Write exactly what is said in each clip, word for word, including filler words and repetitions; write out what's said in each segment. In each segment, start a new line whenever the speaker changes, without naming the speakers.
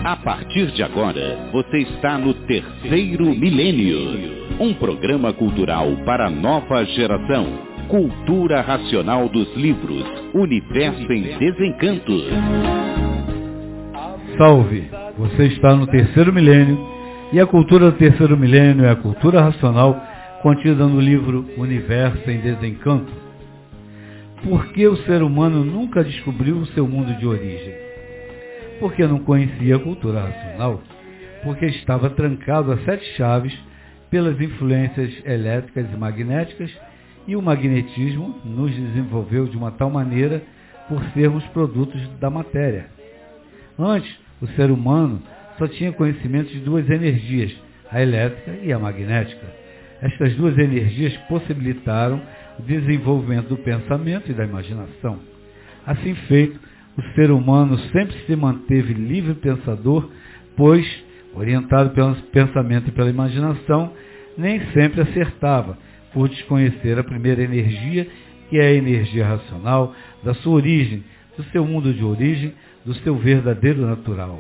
A partir de agora, você está no Terceiro Milênio, um programa cultural para a nova geração. Cultura racional dos livros, Universo em Desencanto.
Salve! Você está no Terceiro Milênio e a cultura do Terceiro Milênio é a cultura racional contida no livro Universo em Desencanto. Por que o ser humano nunca descobriu o seu mundo de origem? Porque não conhecia a cultura racional, porque estava trancado a sete chaves pelas influências elétricas e magnéticas, e o magnetismo nos desenvolveu de uma tal maneira por sermos produtos da matéria. Antes, o ser humano só tinha conhecimento de duas energias, a elétrica e a magnética. Estas duas energias possibilitaram o desenvolvimento do pensamento e da imaginação. Assim feito, o ser humano sempre se manteve livre pensador, pois, orientado pelo pensamento e pela imaginação, nem sempre acertava, por desconhecer a primeira energia, que é a energia racional, da sua origem, do seu mundo de origem, do seu verdadeiro natural.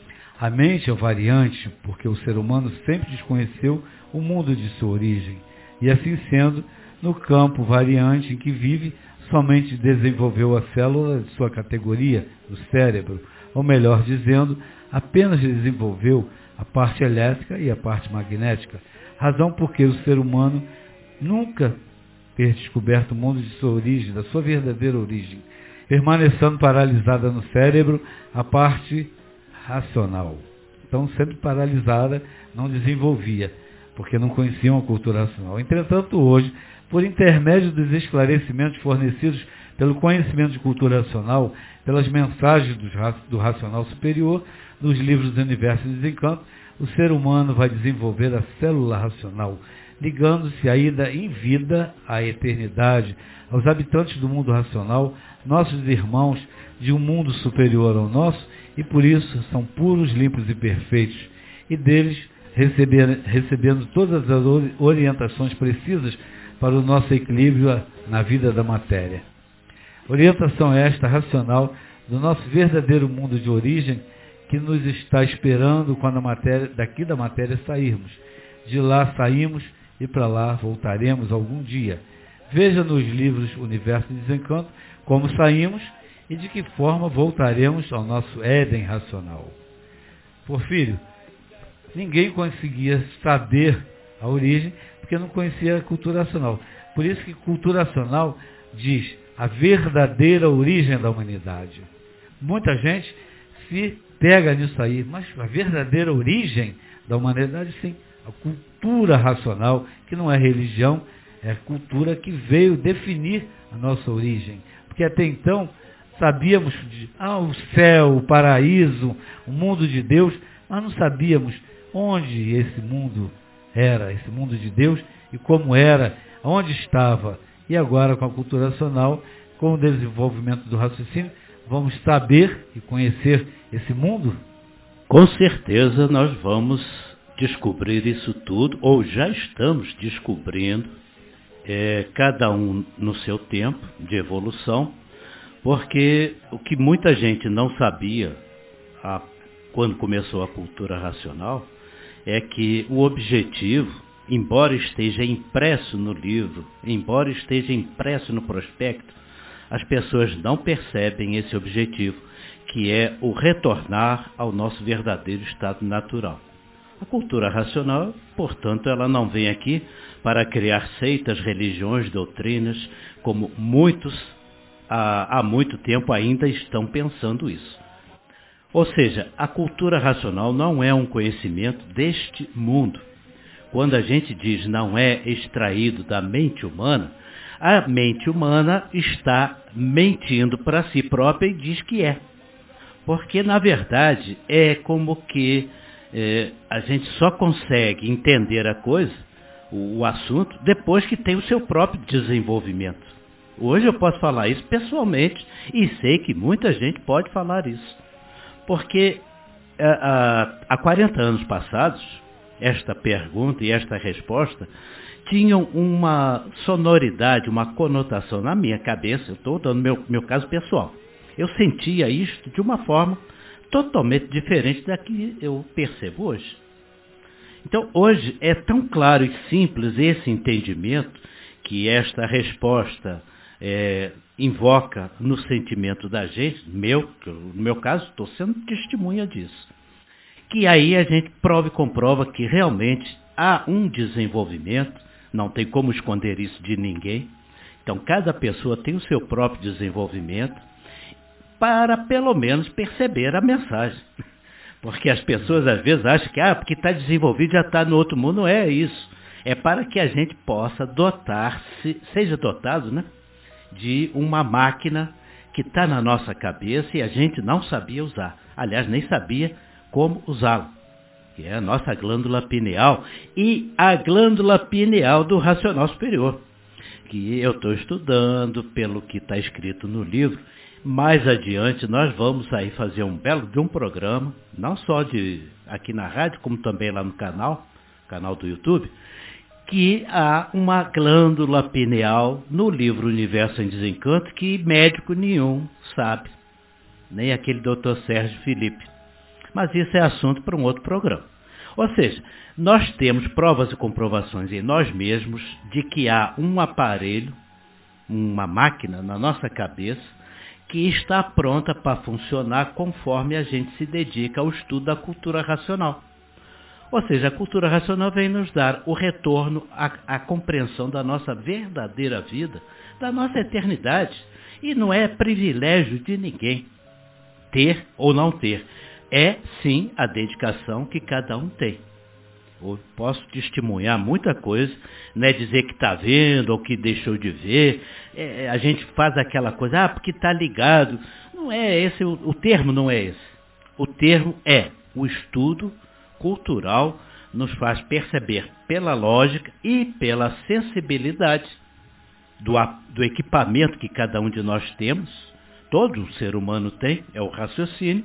A mente é variante, porque o ser humano sempre desconheceu o mundo de sua origem, e assim sendo, no campo variante em que vive, somente desenvolveu a célula de sua categoria, do cérebro, ou melhor dizendo, apenas desenvolveu a parte elétrica e a parte magnética, razão porque o ser humano nunca ter descoberto o mundo de sua origem, da sua verdadeira origem, permanecendo paralisada no cérebro a parte racional. Então, sempre paralisada, não desenvolvia, porque não conheciam a cultura racional. Entretanto, hoje, por intermédio dos esclarecimentos fornecidos pelo conhecimento de cultura racional, pelas mensagens do racional superior, nos livros do Universo em Desencanto, o ser humano vai desenvolver a célula racional, ligando-se ainda em vida à eternidade, aos habitantes do mundo racional, nossos irmãos de um mundo superior ao nosso, e por isso são puros, limpos e perfeitos, e deles recebendo, recebendo todas as orientações precisas para o nosso equilíbrio na vida da matéria. Orientação esta racional do nosso verdadeiro mundo de origem, que nos está esperando quando a matéria, daqui da matéria sairmos. De lá saímos e para lá voltaremos algum dia. Veja nos livros Universo de Desencanto como saímos e de que forma voltaremos ao nosso Éden racional. Porfírio, ninguém conseguia saber a origem porque não conhecia a cultura racional. Por isso que cultura racional diz a verdadeira origem da humanidade. Muita gente se pega nisso aí, mas a verdadeira origem da humanidade, sim, a cultura racional, que não é religião, é a cultura que veio definir a nossa origem. Porque até então sabíamos de ah, o céu, o paraíso, o mundo de Deus, mas não sabíamos onde esse mundo era, esse mundo de Deus, e como era, onde estava. E agora, com a cultura racional, com o desenvolvimento do raciocínio, vamos saber e conhecer esse mundo?
Com certeza nós vamos descobrir isso tudo, ou já estamos descobrindo, é, cada um no seu tempo de evolução, porque o que muita gente não sabia a, quando começou a cultura racional é que o objetivo, embora esteja impresso no livro, embora esteja impresso no prospecto, as pessoas não percebem esse objetivo, que é o retornar ao nosso verdadeiro estado natural. A cultura racional, portanto, ela não vem aqui para criar seitas, religiões, doutrinas, como muitos há, há muito tempo ainda estão pensando isso. Ou seja, a cultura racional não é um conhecimento deste mundo. Quando a gente diz não é extraído da mente humana, a mente humana está mentindo para si própria e diz que é. Porque, na verdade, é como que é, a gente só consegue entender a coisa, o, o assunto, depois que tem o seu próprio desenvolvimento. Hoje eu posso falar isso pessoalmente e sei que muita gente pode falar isso. Porque há quarenta anos passados, esta pergunta e esta resposta tinham uma sonoridade, uma conotação na minha cabeça. Eu estou dando meu, meu caso pessoal. Eu sentia isto de uma forma totalmente diferente da que eu percebo hoje. Então, hoje é tão claro e simples esse entendimento que esta resposta é, invoca no sentimento da gente, meu, no meu caso, estou sendo testemunha disso, que aí a gente prova e comprova que realmente há um desenvolvimento, não tem como esconder isso de ninguém. Então, cada pessoa tem o seu próprio desenvolvimento para, pelo menos, perceber a mensagem. Porque as pessoas, às vezes, acham que, ah, porque está desenvolvido, já está no outro mundo. Não é isso. É para que a gente possa dotar-se, seja dotado, né, de uma máquina que está na nossa cabeça e a gente não sabia usar. Aliás, nem sabia como usá-la, que é a nossa glândula pineal e a glândula pineal do racional superior, que eu estou estudando pelo que está escrito no livro. Mais adiante nós vamos aí fazer um belo de um programa, não só de aqui na rádio, como também lá no canal, canal do YouTube, que há uma glândula pineal no livro Universo em Desencanto que médico nenhum sabe, nem aquele doutor Sérgio Felipe. Mas isso é assunto para um outro programa. Ou seja, nós temos provas e comprovações em nós mesmos de que há um aparelho, uma máquina na nossa cabeça que está pronta para funcionar conforme a gente se dedica ao estudo da cultura racional. Ou seja, a cultura racional vem nos dar o retorno à, à compreensão da nossa verdadeira vida, da nossa eternidade. E não é privilégio de ninguém ter ou não ter. É, sim, a dedicação que cada um tem. Eu posso testemunhar muita coisa, não é dizer que está vendo ou que deixou de ver. É, a gente faz aquela coisa, ah, porque está ligado. Não é esse, o, o termo não é esse. O termo é o estudo cultural, nos faz perceber pela lógica e pela sensibilidade do, do equipamento que cada um de nós temos, todo ser humano tem, é o raciocínio,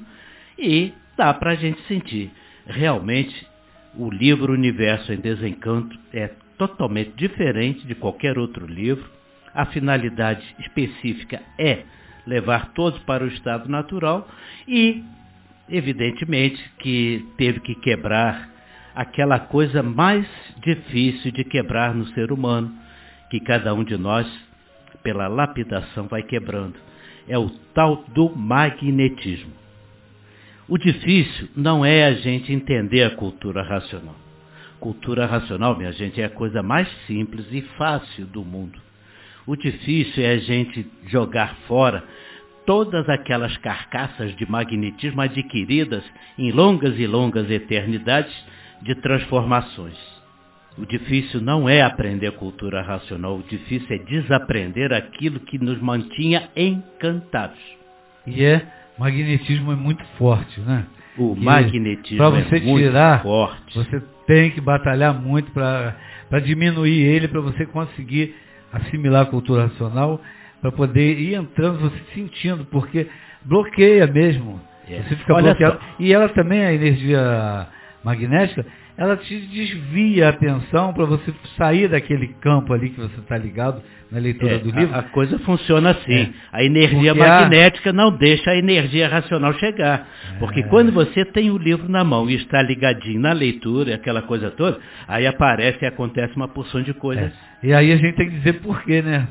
e dá para a gente sentir. Realmente, o livro Universo em Desencanto é totalmente diferente de qualquer outro livro. A finalidade específica é levar todos para o estado natural e, evidentemente, que teve que quebrar aquela coisa mais difícil de quebrar no ser humano, que cada um de nós, pela lapidação, vai quebrando. É o tal do magnetismo. O difícil não é a gente entender a cultura racional. Cultura racional, minha gente, é a coisa mais simples e fácil do mundo. O difícil é a gente jogar fora todas aquelas carcaças de magnetismo adquiridas em longas e longas eternidades de transformações. O difícil não é aprender a cultura racional, o difícil é desaprender aquilo que nos mantinha encantados.
E é, magnetismo é muito forte, né?
O e magnetismo
para você
é muito
tirar,
forte.
Você tem que batalhar muito para diminuir ele, para você conseguir assimilar a cultura racional, para poder ir entrando, você sentindo, porque bloqueia mesmo. É. Você fica Olha bloqueado. Só. E ela também, a energia magnética, ela te desvia a atenção para você sair daquele campo ali que você está ligado na leitura
é,
do livro.
A, a coisa funciona assim. É. A energia porque magnética a... não deixa a energia racional chegar. É. Porque quando você tem o livro na mão e está ligadinho na leitura, aquela coisa toda, aí aparece e acontece uma porção de coisas.
É. E aí a gente tem que dizer por quê, né?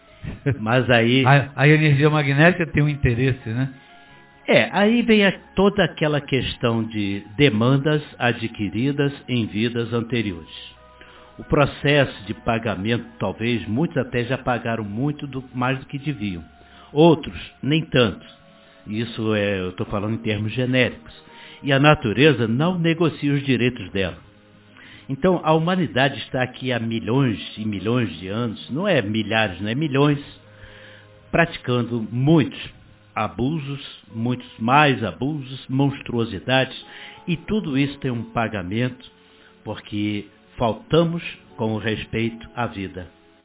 Mas aí...
A, a energia magnética tem um interesse, né?
É, aí vem a, toda aquela questão de demandas adquiridas em vidas anteriores. O processo de pagamento, talvez, muitos até já pagaram muito do, mais do que deviam. Outros, nem tanto. Isso é, eu estou falando em termos genéricos. E a natureza não negocia os direitos dela. Então, a humanidade está aqui há milhões e milhões de anos, não é milhares, não é milhões, praticando muitos abusos, muitos mais abusos, monstruosidades, e tudo isso tem um pagamento, porque faltamos com respeito à vida.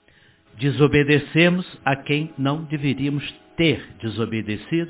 Desobedecemos a quem não deveríamos ter desobedecido,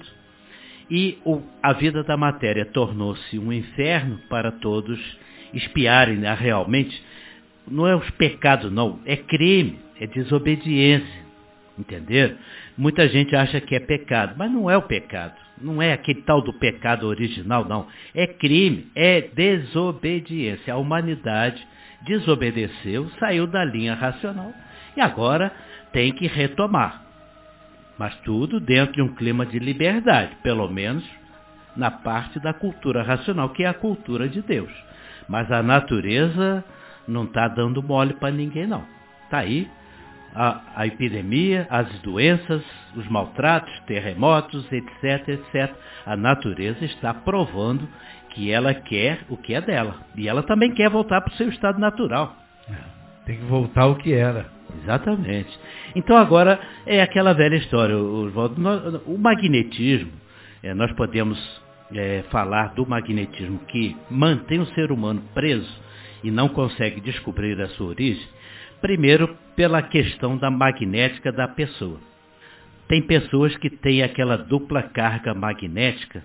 e o, a vida da matéria tornou-se um inferno para todos espiarem, né, realmente. Não é os pecados, não, é crime, é desobediência. Entenderam? Muita gente acha que é pecado, mas não é o pecado. Não é aquele tal do pecado original, não. É crime, é desobediência. A humanidade desobedeceu, saiu da linha racional e agora tem que retomar. Mas tudo dentro de um clima de liberdade, pelo menos na parte da cultura racional, que é a cultura de Deus. Mas a natureza não está dando mole para ninguém, não. Está aí a, a epidemia, as doenças, os maltratos, terremotos, etc, etcétera. A natureza está provando que ela quer o que é dela. E ela também quer voltar para o seu estado natural.
Tem que voltar ao que era.
Exatamente. Então agora é aquela velha história. O, o magnetismo, é, nós podemos é, falar do magnetismo que mantém o ser humano preso e não consegue descobrir a sua origem, primeiro pela questão da magnética da pessoa. Tem pessoas que têm aquela dupla carga magnética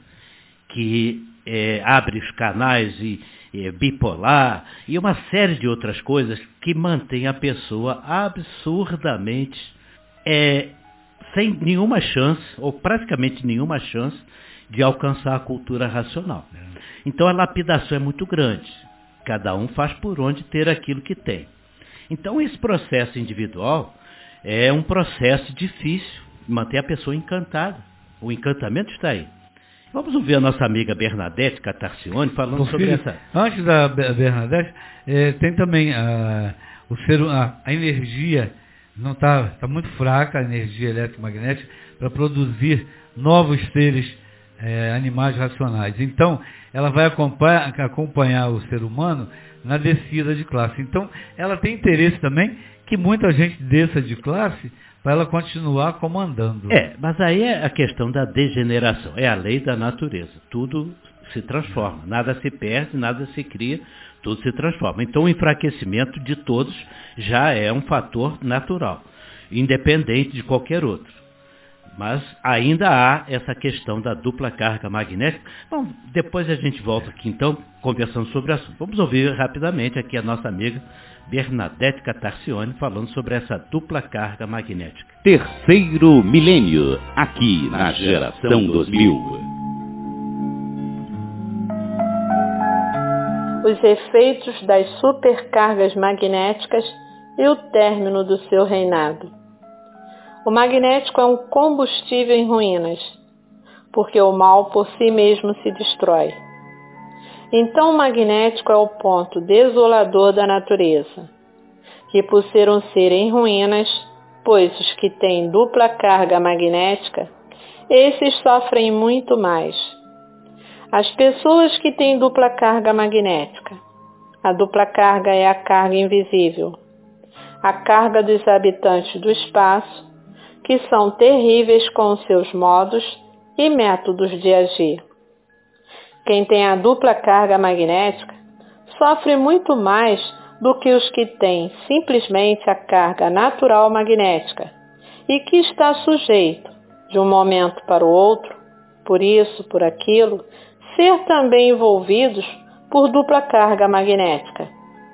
que é, abre os canais e é, bipolar e uma série de outras coisas que mantém a pessoa absurdamente é, sem nenhuma chance, ou praticamente nenhuma chance, de alcançar a cultura racional. Então a lapidação é muito grande. Cada um faz por onde ter aquilo que tem. Então esse processo individual é um processo difícil, manter a pessoa encantada. O encantamento está aí. Vamos ouvir a nossa amiga Bernadette Catarcione falando
Por
sobre
filho,
essa...
Antes da Bernadette, é, tem também a, o ser, a, a energia, não está tá muito fraca, a energia eletromagnética, para produzir novos seres é, animais racionais. Então, ela vai acompanhar, acompanhar o ser humano na descida de classe. Então, ela tem interesse também que muita gente desça de classe para ela continuar comandando.
É, mas aí é a questão da degeneração, é a lei da natureza. Tudo se transforma, nada se perde, nada se cria, tudo se transforma. Então o enfraquecimento de todos já é um fator natural, independente de qualquer outro. Mas ainda há essa questão da dupla carga magnética. Bom, depois a gente volta aqui então, conversando sobre o assunto. Vamos ouvir rapidamente aqui a nossa amiga Bernadette Catarcione falando sobre essa dupla carga magnética.
Terceiro milênio, aqui na Geração dois mil.
Os efeitos das supercargas magnéticas e o término do seu reinado. O magnético é um combustível em ruínas, porque o mal por si mesmo se destrói. Então o magnético é o ponto desolador da natureza, que por ser um ser em ruínas, pois os que têm dupla carga magnética, esses sofrem muito mais. As pessoas que têm dupla carga magnética. A dupla carga é a carga invisível, a carga dos habitantes do espaço, que são terríveis com os seus modos e métodos de agir. Quem tem a dupla carga magnética sofre muito mais do que os que têm simplesmente a carga natural magnética e que está sujeito, de um momento para o outro, por isso, por aquilo, ser também envolvidos por dupla carga magnética.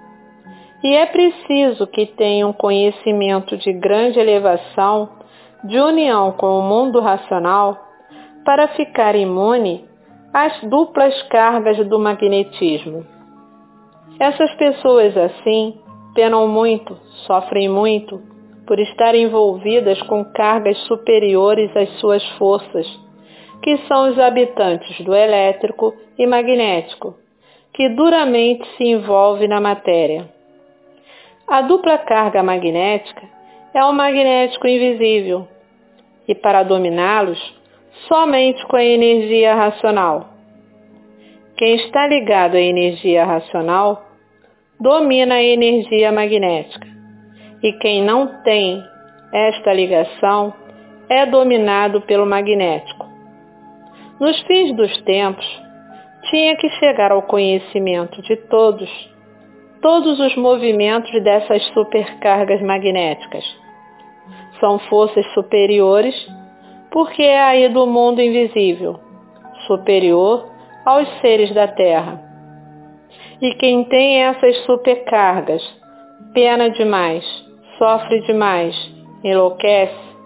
E é preciso que tenham conhecimento de grande elevação, de união com o mundo racional, para ficar imune às duplas cargas do magnetismo. Essas pessoas assim penam muito, sofrem muito, por estar envolvidas com cargas superiores às suas forças, que são os habitantes do elétrico e magnético, que duramente se envolve na matéria. A dupla carga magnética é um magnético invisível, e para dominá-los, somente com a energia racional. Quem está ligado à energia racional, domina a energia magnética, e quem não tem esta ligação, é dominado pelo magnético. Nos fins dos tempos, tinha que chegar ao conhecimento de todos, todos os movimentos dessas supercargas magnéticas. São forças superiores, porque é aí do mundo invisível, superior aos seres da Terra. E quem tem essas supercargas, pena demais, sofre demais, enlouquece,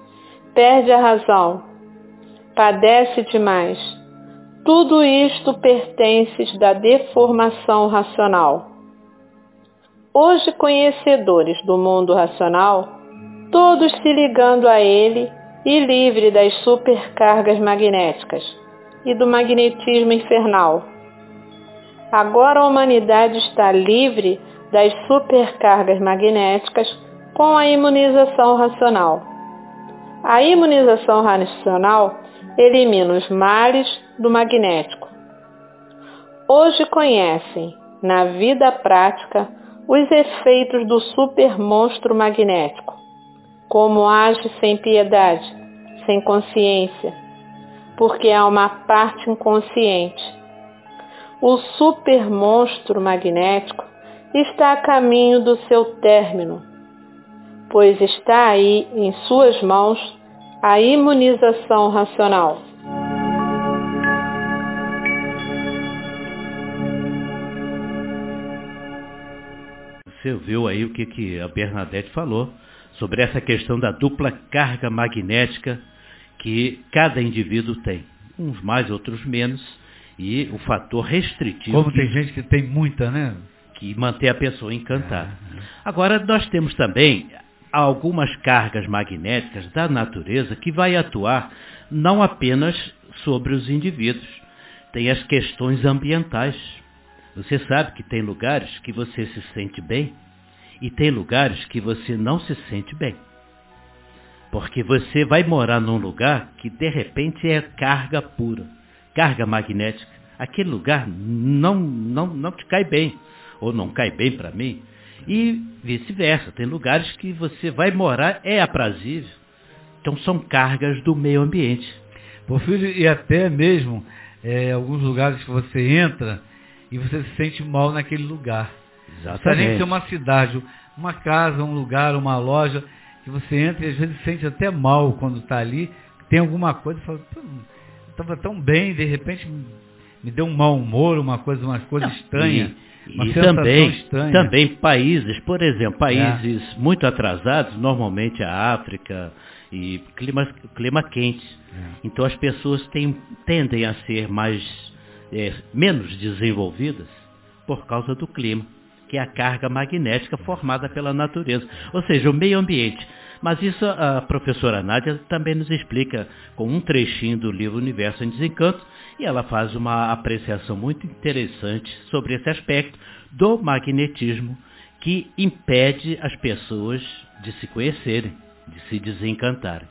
perde a razão, padece demais. Tudo isto pertence da deformação racional. Hoje, conhecedores do mundo racional, todos se ligando a ele e livre das supercargas magnéticas e do magnetismo infernal. Agora a humanidade está livre das supercargas magnéticas com a imunização racional. A imunização racional elimina os males do magnético. Hoje conhecem, na vida prática, os efeitos do supermonstro magnético, como age sem piedade, sem consciência, porque há uma parte inconsciente. O supermonstro magnético está a caminho do seu término, pois está aí em suas mãos a imunização racional.
Você viu aí o que, que a Bernadette falou sobre essa questão da dupla carga magnética que cada indivíduo tem. Uns mais, outros menos, e o fator restritivo.
Como
que,
tem gente que tem muita, né?
Que mantém a pessoa encantada. É, é. Agora, nós temos também algumas cargas magnéticas da natureza que vai atuar não apenas sobre os indivíduos. Tem as questões ambientais. Você sabe que tem lugares que você se sente bem e tem lugares que você não se sente bem. Porque você vai morar num lugar que de repente é carga pura, carga magnética. Aquele lugar não, não, não te cai bem, ou não cai bem para mim. E vice-versa, tem lugares que você vai morar, é aprazível. Então são cargas do meio ambiente.
Porfírio, e até mesmo é, alguns lugares que você entra e você se sente mal naquele lugar.
Exatamente.
Não precisa nem ser uma cidade, uma casa, um lugar, uma loja, que você entra e às vezes se sente até mal quando está ali, tem alguma coisa, fala, estava tão bem, de repente me deu um mau humor, uma coisa, uma coisa Não, estranha.
E,
uma
e
sensação
também,
estranha.
também países, por exemplo, países é. muito atrasados, normalmente a África e clima, clima quente. É. Então as pessoas têm, tendem a ser mais, é, menos desenvolvidas por causa do clima, que é a carga magnética formada pela natureza, ou seja, o meio ambiente. Mas isso a professora Nádia também nos explica com um trechinho do livro Universo em Desencanto, e ela faz uma apreciação muito interessante sobre esse aspecto do magnetismo que impede as pessoas de se conhecerem, de se desencantarem.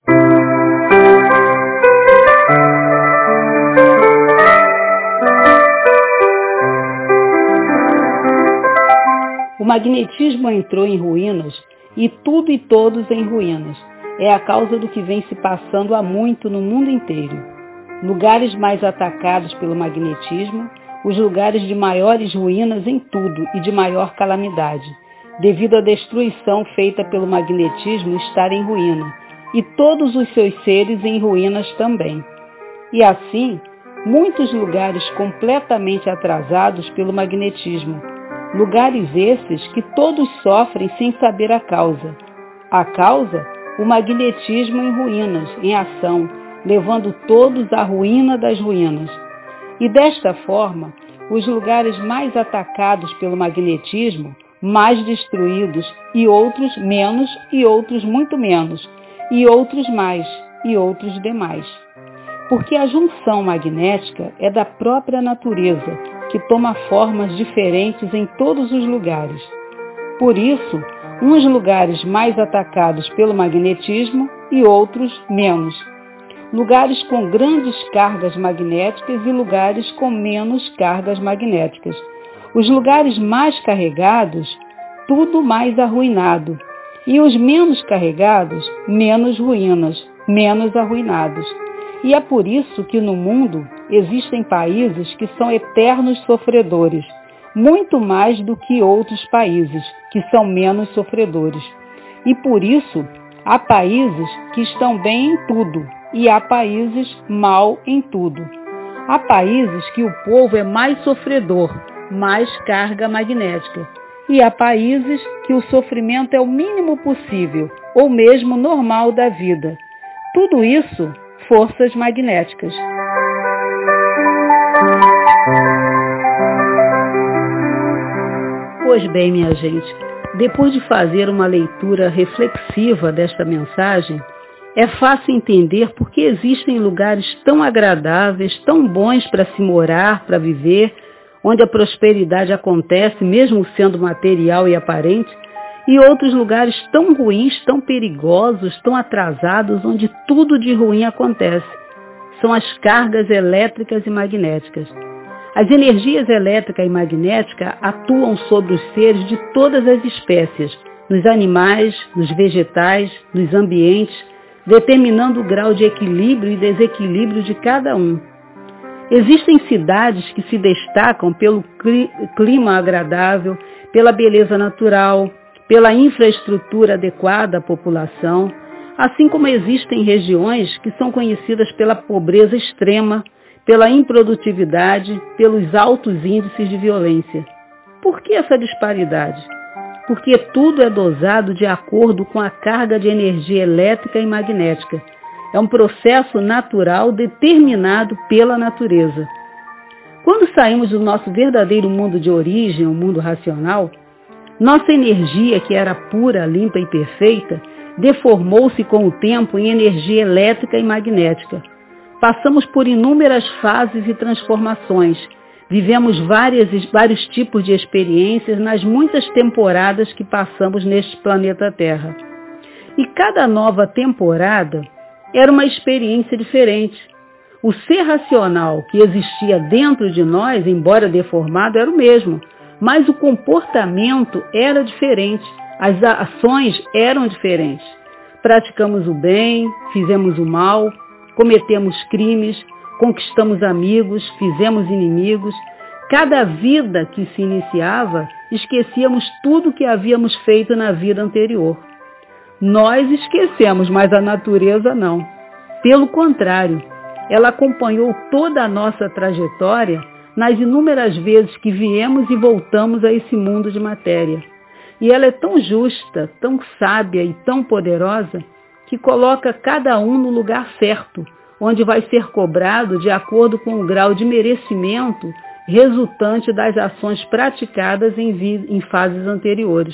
O magnetismo entrou em ruínas e tudo e todos em ruínas. É a causa do que vem se passando há muito no mundo inteiro. Lugares mais atacados pelo magnetismo, os lugares de maiores ruínas em tudo e de maior calamidade, devido à destruição feita pelo magnetismo estar em ruína, e todos os seus seres em ruínas também. E assim, muitos lugares completamente atrasados pelo magnetismo, lugares esses que todos sofrem sem saber a causa. A causa? O magnetismo em ruínas, em ação, levando todos à ruína das ruínas. E desta forma, os lugares mais atacados pelo magnetismo, mais destruídos, e outros menos, e outros muito menos, e outros mais, e outros demais. Porque a junção magnética é da própria natureza, que toma formas diferentes em todos os lugares. Por isso, uns lugares mais atacados pelo magnetismo e outros menos. Lugares com grandes cargas magnéticas e lugares com menos cargas magnéticas. Os lugares mais carregados, tudo mais arruinado. E os menos carregados, menos ruínas, menos arruinados. E é por isso que no mundo existem países que são eternos sofredores, muito mais do que outros países, que são menos sofredores. E por isso, há países que estão bem em tudo, e há países mal em tudo. Há países que o povo é mais sofredor, mais carga magnética. E há países que o sofrimento é o mínimo possível, ou mesmo normal da vida. Tudo isso, forças magnéticas. Pois bem, minha gente, depois de fazer uma leitura reflexiva desta mensagem, é fácil entender por que existem lugares tão agradáveis, tão bons para se morar, para viver, onde a prosperidade acontece, mesmo sendo material e aparente, e outros lugares tão ruins, tão perigosos, tão atrasados, onde tudo de ruim acontece. São as cargas elétricas e magnéticas. As energias elétrica e magnética atuam sobre os seres de todas as espécies, nos animais, nos vegetais, nos ambientes, determinando o grau de equilíbrio e desequilíbrio de cada um. Existem cidades que se destacam pelo clima agradável, pela beleza natural, pela infraestrutura adequada à população, assim como existem regiões que são conhecidas pela pobreza extrema, pela improdutividade, pelos altos índices de violência. Por que essa disparidade? Porque tudo é dosado de acordo com a carga de energia elétrica e magnética. É um processo natural determinado pela natureza. Quando saímos do nosso verdadeiro mundo de origem, o mundo racional, nossa energia, que era pura, limpa e perfeita, deformou-se com o tempo em energia elétrica e magnética. Passamos por inúmeras fases e transformações. Vivemos várias, vários tipos de experiências nas muitas temporadas que passamos neste planeta Terra. E cada nova temporada era uma experiência diferente. O ser racional que existia dentro de nós, embora deformado, era o mesmo, mas o comportamento era diferente, as ações eram diferentes. Praticamos o bem, fizemos o mal, cometemos crimes, conquistamos amigos, fizemos inimigos. Cada vida que se iniciava, esquecíamos tudo que havíamos feito na vida anterior. Nós esquecemos, mas a natureza não. Pelo contrário, ela acompanhou toda a nossa trajetória nas inúmeras vezes que viemos e voltamos a esse mundo de matéria. E ela é tão justa, tão sábia e tão poderosa que coloca cada um no lugar certo, onde vai ser cobrado de acordo com o grau de merecimento resultante das ações praticadas em, vi- em fases anteriores.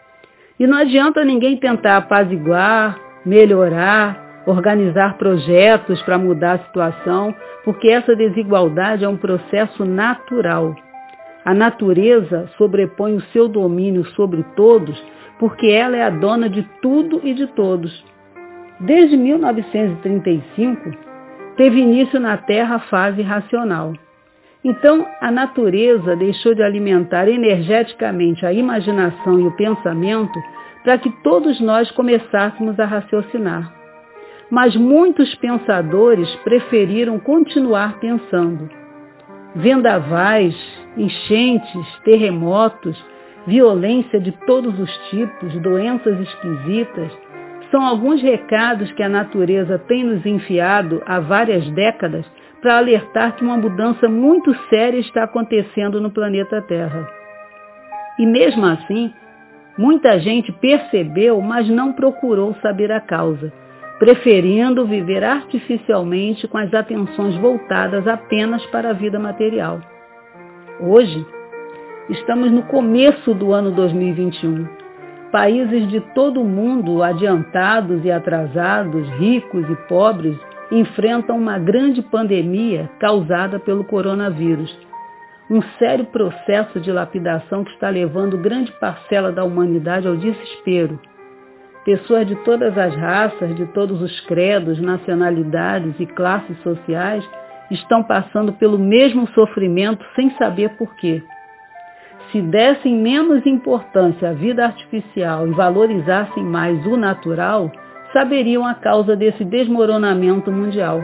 E não adianta ninguém tentar apaziguar, melhorar, organizar projetos para mudar a situação, porque essa desigualdade é um processo natural. A natureza sobrepõe o seu domínio sobre todos, porque ela é a dona de tudo e de todos. Desde mil novecentos e trinta e cinco, teve início na Terra a fase racional. Então, a natureza deixou de alimentar energeticamente a imaginação e o pensamento para que todos nós começássemos a raciocinar. Mas muitos pensadores preferiram continuar pensando. Vendavais, enchentes, terremotos, violência de todos os tipos, doenças esquisitas, são alguns recados que a natureza tem nos enfiado há várias décadas para alertar que uma mudança muito séria está acontecendo no planeta Terra. E mesmo assim, muita gente percebeu, mas não procurou saber a causa, preferindo viver artificialmente com as atenções voltadas apenas para a vida material. Hoje, estamos no começo do ano dois mil e vinte e um. Países de todo o mundo, adiantados e atrasados, ricos e pobres, enfrentam uma grande pandemia causada pelo coronavírus. Um sério processo de lapidação que está levando grande parcela da humanidade ao desespero. Pessoas de todas as raças, de todos os credos, nacionalidades e classes sociais estão passando pelo mesmo sofrimento sem saber por quê. Se dessem menos importância à vida artificial e valorizassem mais o natural, saberiam a causa desse desmoronamento mundial.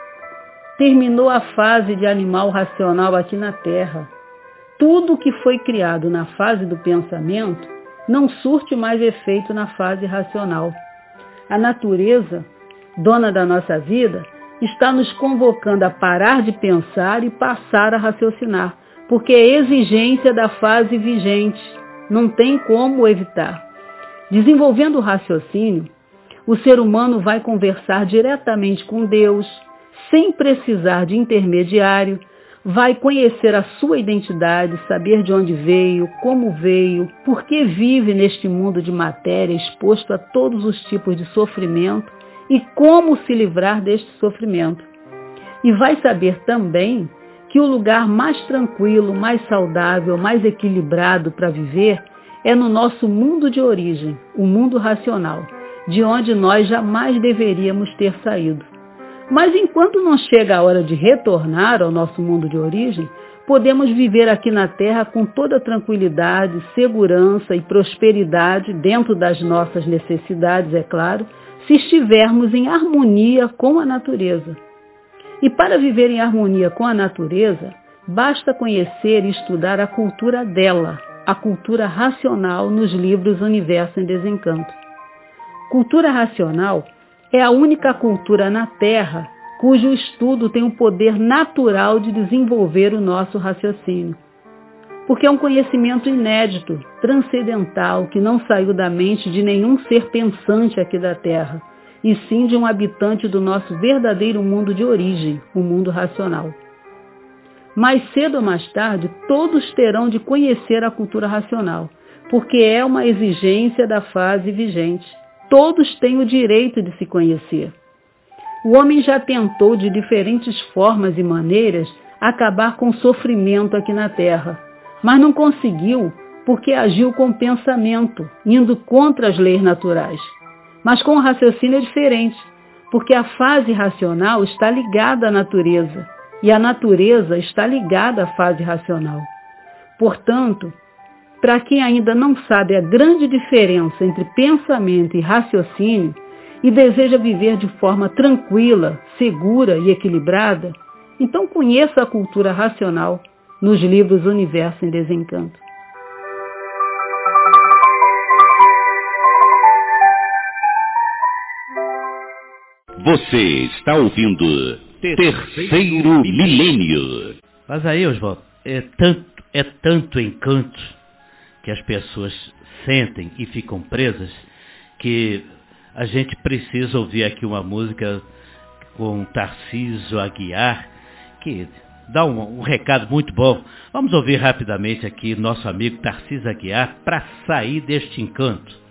Terminou a fase de animal racional aqui na Terra. Tudo que foi criado na fase do pensamento não surte mais efeito na fase racional. A natureza, dona da nossa vida, está nos convocando a parar de pensar e passar a raciocinar, porque é exigência da fase vigente, não tem como evitar. Desenvolvendo o raciocínio, O ser humano vai conversar diretamente com Deus, sem precisar de intermediário, vai conhecer a sua identidade, saber de onde veio, como veio, por que vive neste mundo de matéria exposto a todos os tipos de sofrimento e como se livrar deste sofrimento. E vai saber também que o lugar mais tranquilo, mais saudável, mais equilibrado para viver é no nosso mundo de origem, o mundo racional, de onde nós jamais deveríamos ter saído. Mas enquanto não chega a hora de retornar ao nosso mundo de origem, podemos viver aqui na Terra com toda tranquilidade, segurança e prosperidade, dentro das nossas necessidades, é claro, se estivermos em harmonia com a natureza. E para viver em harmonia com a natureza, basta conhecer e estudar a cultura dela, a cultura racional nos livros Universo em Desencanto. Cultura racional é a única cultura na Terra cujo estudo tem o poder natural de desenvolver o nosso raciocínio. Porque é um conhecimento inédito, transcendental, que não saiu da mente de nenhum ser pensante aqui da Terra, e sim de um habitante do nosso verdadeiro mundo de origem, o mundo racional. Mais cedo ou mais tarde, todos terão de conhecer a cultura racional, porque é uma exigência da fase vigente. Todos têm o direito de se conhecer. O homem já tentou de diferentes formas e maneiras acabar com o sofrimento aqui na Terra, mas não conseguiu porque agiu com pensamento, indo contra as leis naturais. Mas com o raciocínio é diferente, porque a fase racional está ligada à natureza e a natureza está ligada à fase racional. Portanto, para quem ainda não sabe a grande diferença entre pensamento e raciocínio e deseja viver de forma tranquila, segura e equilibrada, então conheça a cultura racional nos livros Universo em Desencanto.
Você está ouvindo Terceiro Milênio.
Mas aí, Oswaldo, é tanto, é tanto encanto que as pessoas sentem e ficam presas, que a gente precisa ouvir aqui uma música com Tarcísio Aguiar, que dá um, um recado muito bom. Vamos ouvir rapidamente aqui nosso amigo Tarcísio Aguiar para sair deste encanto.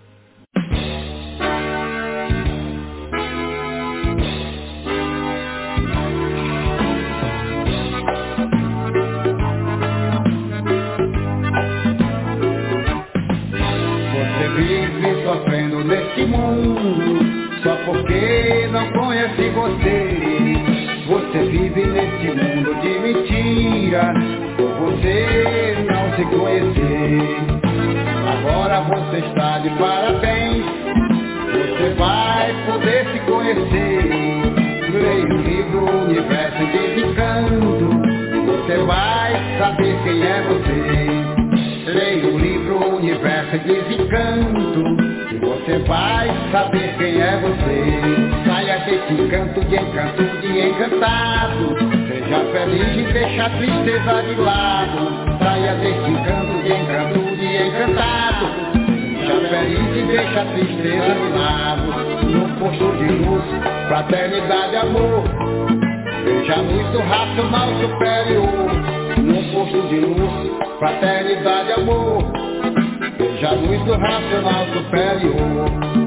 Sofrendo neste mundo, só porque não conhece você. Você vive neste mundo de mentira, por você não se conhecer. Agora você está de parabéns, você vai poder se conhecer. Leia o livro Universo em Desencanto, você vai saber quem é você. Leia o livro Universo em Desencanto, você vai saber quem é você. Saia desse encanto de encanto de encantado, seja feliz e deixa a tristeza de lado. Saia desse encanto de encanto de encantado, seja feliz e deixa a tristeza de lado. Num posto de luz, fraternidade e amor, veja a luz do racional superior. Num posto de luz, fraternidade e amor, veja a luz do racional superior.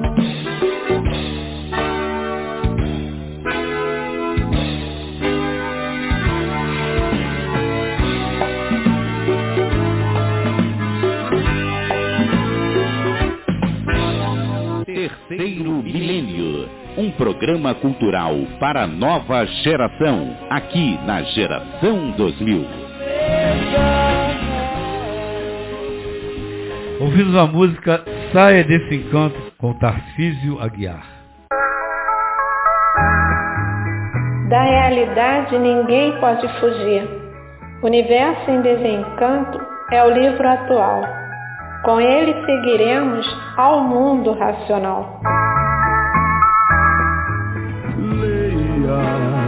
Terceiro Milênio, um programa cultural para a nova geração, aqui na Geração dois mil.
Ouvimos a música Saia Desse Encanto com Tarcísio Aguiar.
Da realidade ninguém pode fugir. Universo em Desencanto é o livro atual. Com ele seguiremos ao mundo racional.
Leia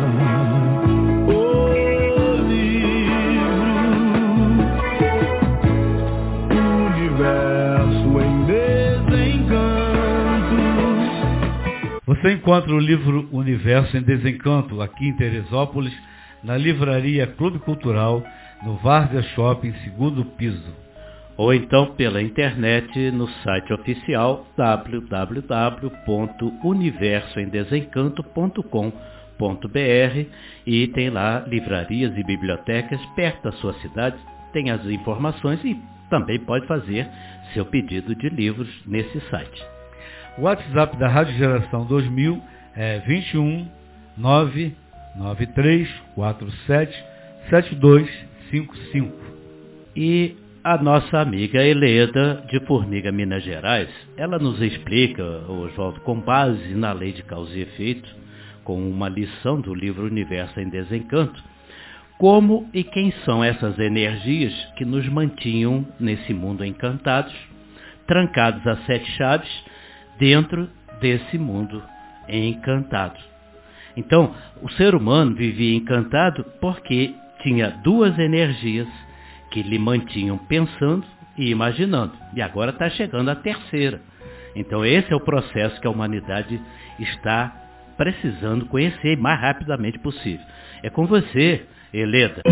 Você encontra o livro Universo em Desencanto, aqui em Teresópolis, na livraria Clube Cultural, no Várzea Shopping, segundo piso.
Ou então pela internet no site oficial w w w ponto universo em desencanto ponto com ponto b r e tem lá livrarias e bibliotecas perto da sua cidade, tem as informações e também pode fazer seu pedido de livros nesse site.
O WhatsApp da Rádio Geração dois mil é vinte e um, nove nove três quatro sete, sete dois cinco cinco.
E a nossa amiga Heleda, de Formiga, Minas Gerais, ela nos explica, Oswaldo, com base na lei de causa e efeito, com uma lição do livro Universo em Desencanto, como e quem são essas energias que nos mantinham nesse mundo encantados, trancados a sete chaves, dentro desse mundo encantado. Então, o ser humano vivia encantado porque tinha duas energias que lhe mantinham pensando e imaginando. E agora está chegando a terceira. Então esse é o processo que a humanidade está precisando conhecer o mais rapidamente possível. É com você, Heleda.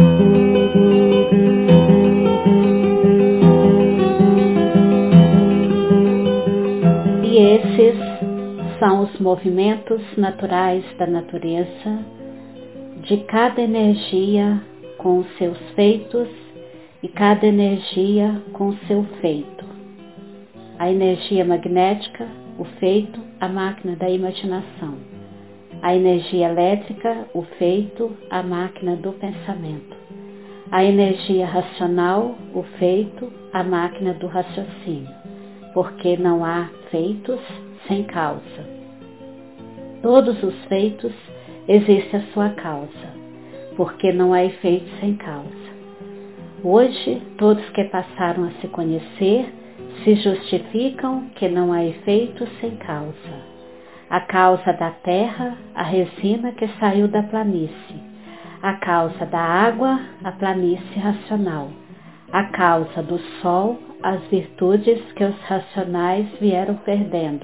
E esses são os movimentos naturais da natureza, de cada energia com os seus feitos e cada energia com o seu feito. A energia magnética, o feito, a máquina da imaginação. A energia elétrica, o feito, a máquina do pensamento. A energia racional, o feito, a máquina do raciocínio. Porque não há feitos sem causa. Todos os feitos existe a sua causa, porque não há efeitos sem causa. Hoje, todos que passaram a se conhecer se justificam que não há efeito sem causa. A causa da terra, a resina que saiu da planície. A causa da água, a planície racional. A causa do sol, as virtudes que os racionais vieram perdendo.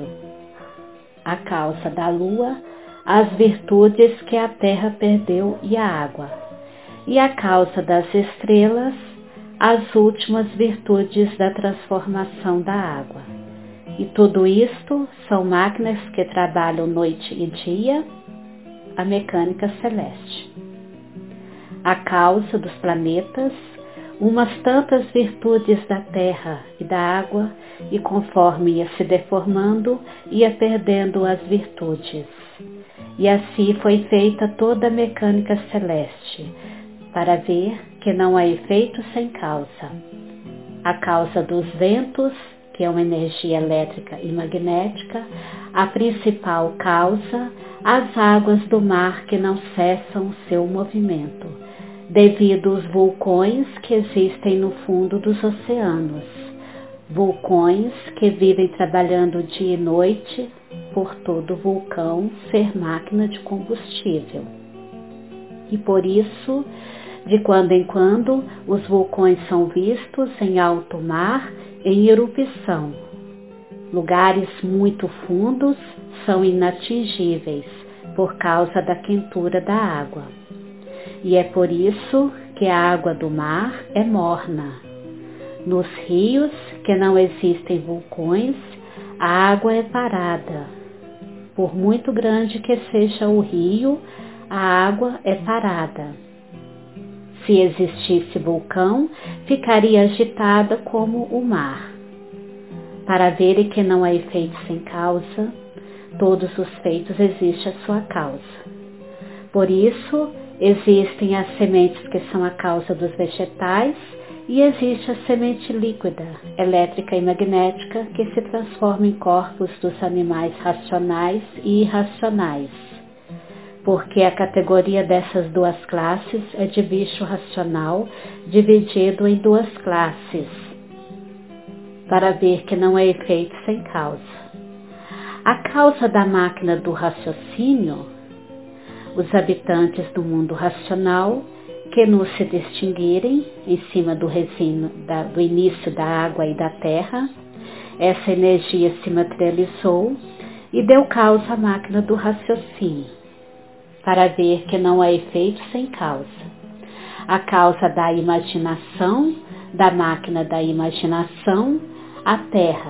A causa da lua, as virtudes que a terra perdeu e a água. E a causa das estrelas, as últimas virtudes da transformação da água. E tudo isto são máquinas que trabalham noite e dia, a mecânica celeste. A causa dos planetas, umas tantas virtudes da terra e da água, e conforme ia se deformando, ia perdendo as virtudes. E assim foi feita toda a mecânica celeste, para ver que não há efeito sem causa. A causa dos ventos, que é uma energia elétrica e magnética, a principal causa, as águas do mar que não cessam o seu movimento, devido aos vulcões que existem no fundo dos oceanos. Vulcões que vivem trabalhando dia e noite, por todo vulcão ser máquina de combustível. E por isso, de quando em quando, os vulcões são vistos em alto mar, em erupção. Lugares muito fundos são inatingíveis por causa da quentura da água. E é por isso que a água do mar é morna. Nos rios, que não existem vulcões, a água é parada. Por muito grande que seja o rio, a água é parada. Se existisse vulcão, ficaria agitada como o mar. Para verem que não há efeito sem causa, todos os feitos existe a sua causa. Por isso, existem as sementes que são a causa dos vegetais e existe a semente líquida, elétrica e magnética, que se transforma em corpos dos animais racionais e irracionais. Porque a categoria dessas duas classes é de bicho racional, dividido em duas classes, para ver que não é efeito sem causa. A causa da máquina do raciocínio, os habitantes do mundo racional, que não se distinguirem em cima do resino da, do início da água e da terra, essa energia se materializou e deu causa à máquina do raciocínio, para ver que não há efeito sem causa. A causa da imaginação, da máquina da imaginação, a Terra,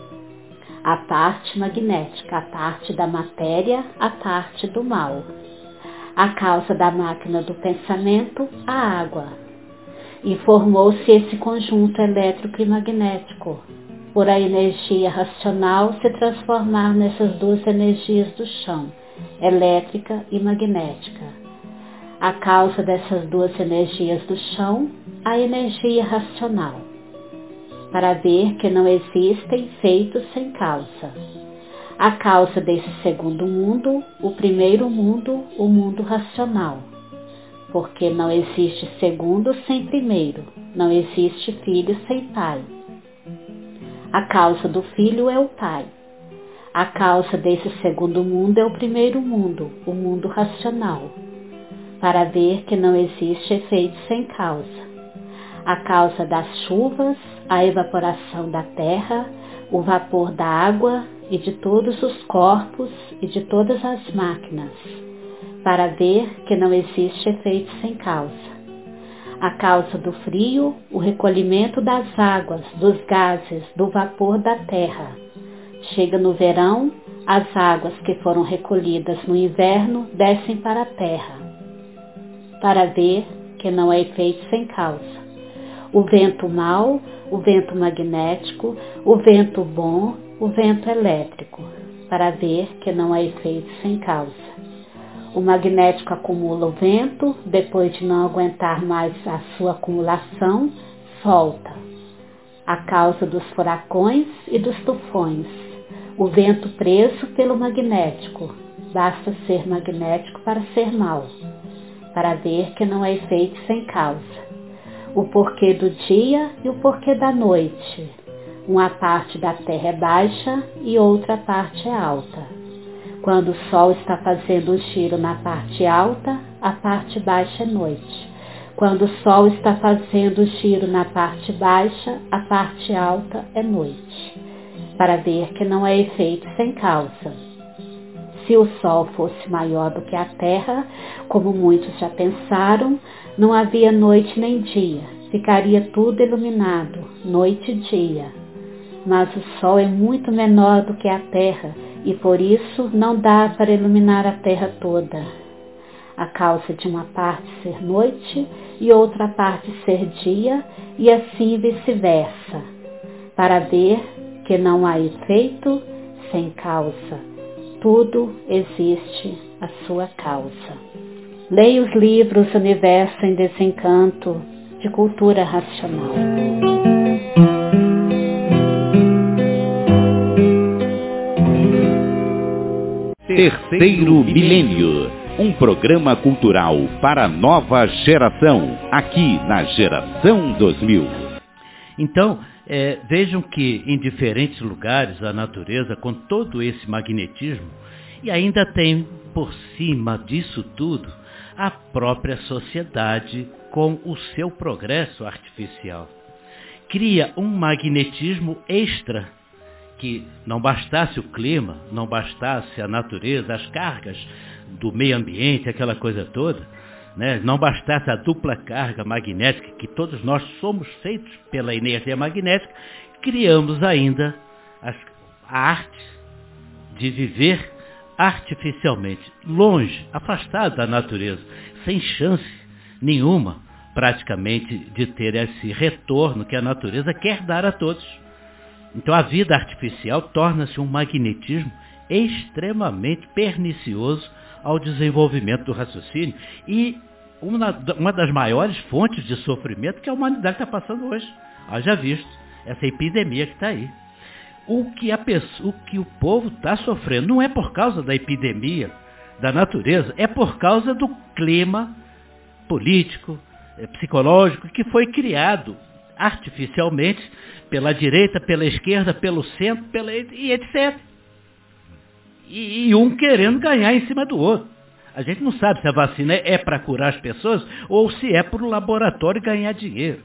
a parte magnética, a parte da matéria, a parte do mal. A causa da máquina do pensamento, a água. E formou-se esse conjunto elétrico e magnético, por a energia racional se transformar nessas duas energias do chão, elétrica e magnética. A causa dessas duas energias do chão, a energia racional, para ver que não existem feitos sem causa. A causa desse segundo mundo, o primeiro mundo, o mundo racional, porque não existe segundo sem primeiro, não existe filho sem pai. A causa do filho é o pai. A causa desse segundo mundo é o primeiro mundo, o mundo racional, para ver que não existe efeito sem causa. A causa das chuvas, a evaporação da terra, o vapor da água e de todos os corpos e de todas as máquinas, para ver que não existe efeito sem causa. A causa do frio, o recolhimento das águas, dos gases, do vapor da terra. Chega no verão, as águas que foram recolhidas no inverno descem para a terra, para ver que não há efeito sem causa. O vento mau, o vento magnético, o vento bom, o vento elétrico, para ver que não há efeito sem causa. O magnético acumula o vento, depois de não aguentar mais a sua acumulação, solta. A causa dos furacões e dos tufões. O vento preso pelo magnético. Basta ser magnético para ser mau, para ver que não há efeito sem causa. O porquê do dia e o porquê da noite. Uma parte da terra é baixa e outra parte é alta. Quando o sol está fazendo um giro na parte alta, a parte baixa é noite. Quando o sol está fazendo um giro na parte baixa, a parte alta é noite. Para ver que não é efeito sem causa. Se o sol fosse maior do que a terra, como muitos já pensaram, não havia noite nem dia, ficaria tudo iluminado, noite e dia. Mas o sol é muito menor do que a terra, e por isso não dá para iluminar a terra toda. A causa de uma parte ser noite e outra parte ser dia, e assim vice-versa, para ver que não há efeito sem causa. Tudo existe a sua causa. Leia os livros Universo em Desencanto, de Cultura Racional.
Terceiro Milênio, um programa cultural para a nova geração, aqui na Geração dois mil.
Então, é, vejam que em diferentes lugares a natureza, com todo esse magnetismo, e ainda tem por cima disso tudo a própria sociedade com o seu progresso artificial. Cria um magnetismo extra, que não bastasse o clima, não bastasse a natureza, as cargas do meio ambiente, aquela coisa toda, né? Não bastasse a dupla carga magnética, que todos nós somos feitos pela energia magnética, criamos ainda as, a arte de viver artificialmente, longe, afastado da natureza, sem chance nenhuma, praticamente, de ter esse retorno que a natureza quer dar a todos. Então a vida artificial torna-se um magnetismo extremamente pernicioso ao desenvolvimento do raciocínio e uma, uma das maiores fontes de sofrimento que a humanidade está passando hoje. Haja visto essa epidemia que está aí. O que, a pessoa, o que o povo está sofrendo não é por causa da epidemia da natureza, é por causa do clima político, psicológico que foi criado artificialmente pela direita, pela esquerda, pelo centro, pela, e etcétera. E, e um querendo ganhar em cima do outro. A gente não sabe se a vacina é para curar as pessoas ou se é para o laboratório ganhar dinheiro.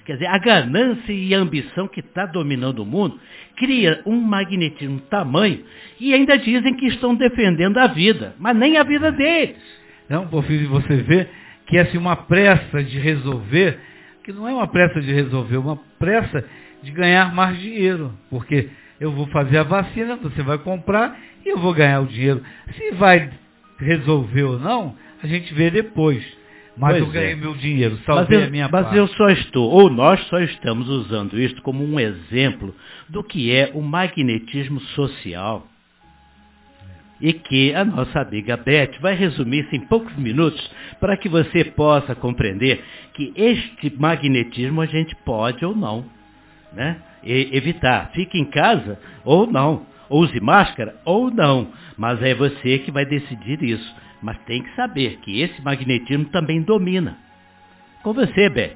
Quer dizer, a ganância e a ambição que está dominando o mundo cria um magnetismo tamanho e ainda dizem que estão defendendo a vida, mas nem a vida deles.
Não, Porfírio, você vê que é assim, uma pressa de resolver, que não é uma pressa de resolver, uma pressa de ganhar mais dinheiro, porque eu vou fazer a vacina, você vai comprar e eu vou ganhar o dinheiro. Se vai resolver ou não, a gente vê depois. Mas pois eu ganhei é. meu dinheiro, salvei
mas eu,
a minha
Mas
parte.
eu só estou, ou nós só estamos usando isto como um exemplo do que é o magnetismo social. E que a nossa amiga Beth vai resumir isso em poucos minutos para que você possa compreender que este magnetismo a gente pode ou não, né? E evitar. Fique em casa ou não. Use máscara ou não. Mas é você que vai decidir isso. Mas tem que saber que esse magnetismo também domina. Com você, Beth.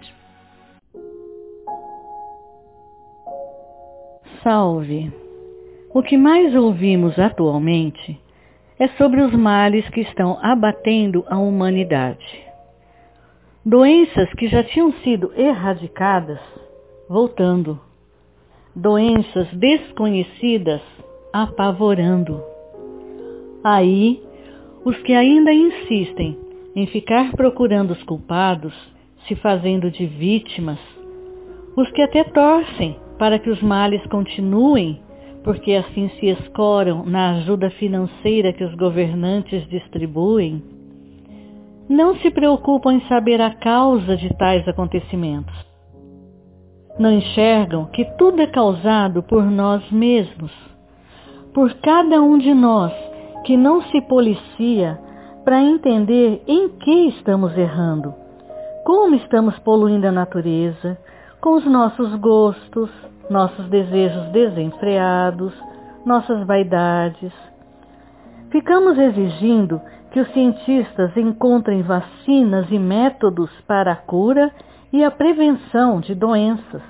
Salve. O que mais ouvimos atualmente é sobre os males que estão abatendo a humanidade. Doenças que já tinham sido erradicadas, voltando. Doenças desconhecidas, apavorando. Aí, os que ainda insistem em ficar procurando os culpados, se fazendo de vítimas, os que até torcem para que os males continuem, porque assim se escoram na ajuda financeira que os governantes distribuem, não se preocupam em saber a causa de tais acontecimentos. Não enxergam que tudo é causado por nós mesmos, por cada um de nós que não se policia para entender em que estamos errando, como estamos poluindo a natureza, com os nossos gostos, nossos desejos desenfreados, nossas vaidades. Ficamos exigindo que os cientistas encontrem vacinas e métodos para a cura e a prevenção de doenças.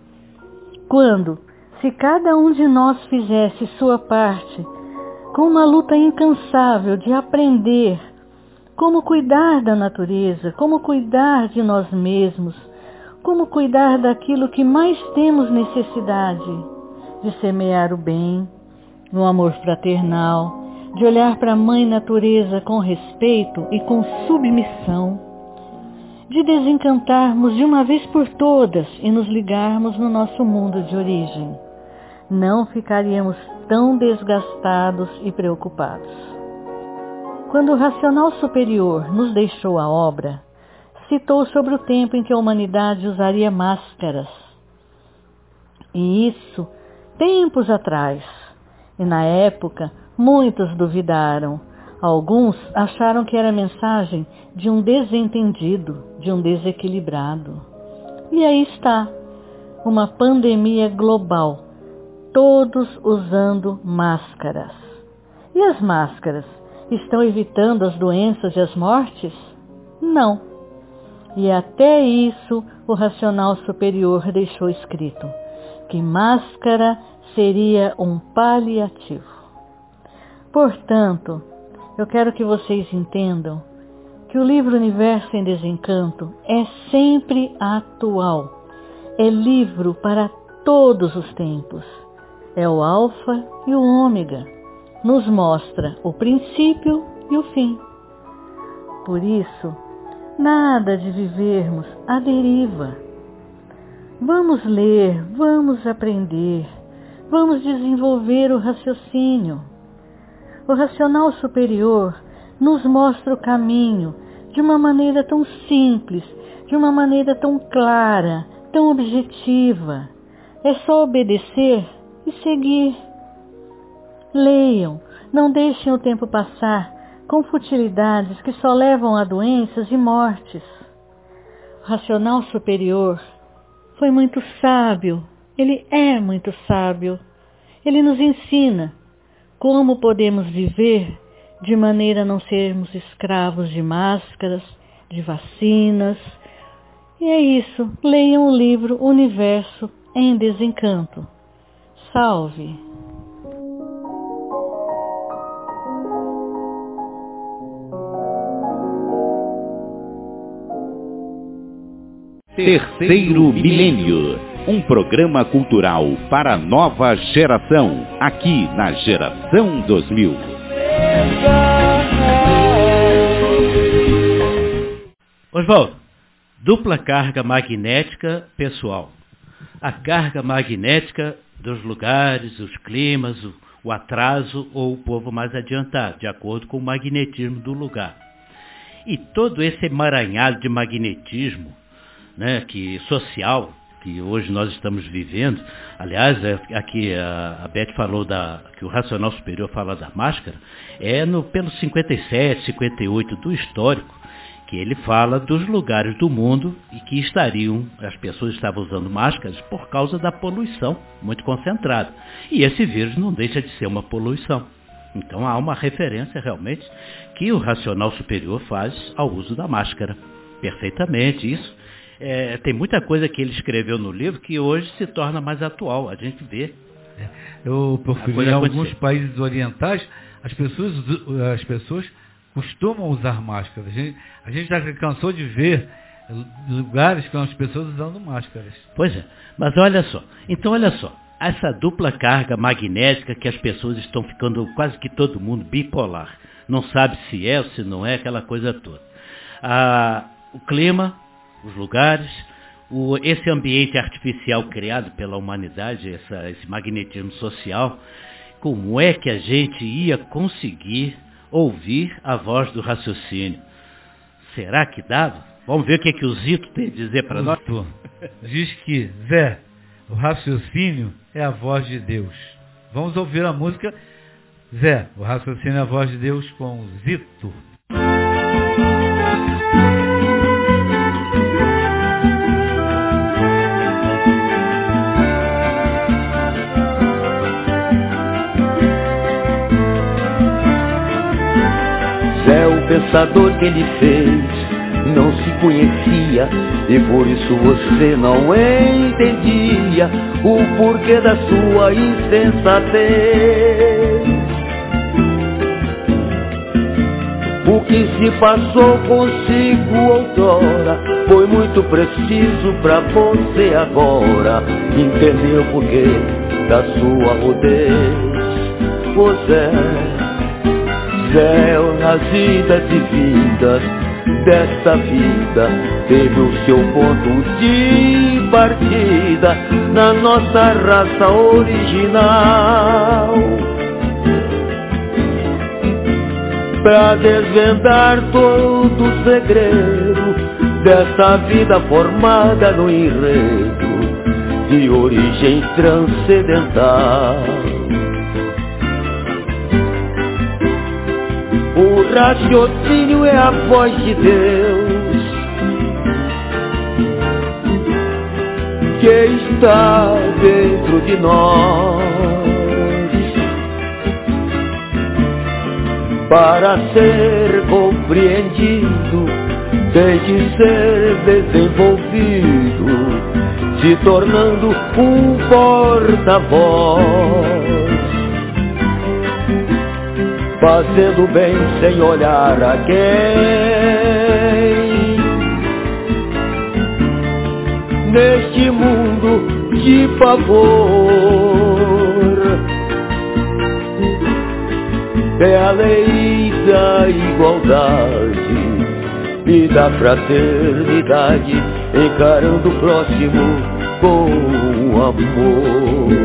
Quando, se cada um de nós fizesse sua parte, com uma luta incansável de aprender como cuidar da natureza, como cuidar de nós mesmos, como cuidar daquilo que mais temos necessidade, de semear o bem, no amor fraternal, de olhar para a Mãe Natureza com respeito e com submissão, de desencantarmos de uma vez por todas e nos ligarmos no nosso mundo de origem, não ficaríamos tão desgastados e preocupados. Quando o racional superior nos deixou a obra, citou sobre o tempo em que a humanidade usaria máscaras. E isso, tempos atrás. E na época, muitos duvidaram. Alguns acharam que era mensagem de um desentendido, de um desequilibrado. E aí está, uma pandemia global, todos usando máscaras. E as máscaras estão evitando as doenças e as mortes? Não. E até isso o racional superior deixou escrito, que máscara seria um paliativo. Portanto, eu quero que vocês entendam que o livro Universo em Desencanto é sempre atual. É livro para todos os tempos. É o alfa e o ômega. Nos mostra o princípio e o fim. Por isso, nada de vivermos à deriva. Vamos ler, vamos aprender, vamos desenvolver o raciocínio. O racional superior nos mostra o caminho de uma maneira tão simples, de uma maneira tão clara, tão objetiva. É só obedecer e seguir. Leiam, não deixem o tempo passar com futilidades que só levam a doenças e mortes. O racional superior foi muito sábio, ele é muito sábio. Ele nos ensina como podemos viver de maneira a não sermos escravos de máscaras, de vacinas. E é isso, leiam o livro Universo em Desencanto. Salve!
Terceiro Milênio, um programa cultural para a nova geração, aqui na Geração dois mil.
Oswaldo, dupla carga magnética pessoal. A carga magnética dos lugares, os climas, o, o atraso ou o povo mais adiantado, de acordo com o magnetismo do lugar. E todo esse emaranhado de magnetismo, né, que, social, que hoje nós estamos vivendo, aliás, aqui a, a Beth falou da, que o racional superior fala da máscara, é no, pelo cinquenta e sete, cinquenta e oito do histórico, que ele fala dos lugares do mundo e que estariam, as pessoas estavam usando máscaras por causa da poluição muito concentrada. E esse vírus não deixa de ser uma poluição. Então há uma referência realmente que o racional superior faz ao uso da máscara. Perfeitamente, isso. É, tem muita coisa que ele escreveu no livro que hoje se torna mais atual, a gente vê.
Eu, Porfírio, em alguns países orientais, as pessoas, as pessoas costumam usar máscaras. A gente, a gente já cansou de ver lugares com as pessoas usando máscaras.
Pois é, mas olha só, então olha só, essa dupla carga magnética que as pessoas estão ficando, quase que todo mundo, bipolar. Não sabe se é ou se não é, aquela coisa toda. Ah, o clima, os lugares, o, esse ambiente artificial criado pela humanidade, essa, esse magnetismo social, como é que a gente ia conseguir ouvir a voz do raciocínio? Será que dava? Vamos ver o que, é que o Zito tem a dizer para nós.
Diz que, Zé, o raciocínio é a voz de Deus. Vamos ouvir a música Zé, o raciocínio é a voz de Deus com Zito.
Zé, o pensador que ele fez não se conhecia e por isso você não entendia o porquê da sua insensatez. O que se passou consigo outrora foi muito preciso pra você agora entender o porquê da sua rudez. Ô Zé, Zé, nas idas e vindas desta vida teve o seu ponto de partida na nossa raça original. Pra desvendar todo o segredo dessa vida formada no enredo de origem transcendental. O raciocínio é a voz de Deus que está dentro de nós para ser compreendido, tem de ser desenvolvido, se tornando um porta-voz, fazendo bem sem olhar a quem. Neste mundo de favor, é a lei da igualdade e da fraternidade, encarando o próximo com amor.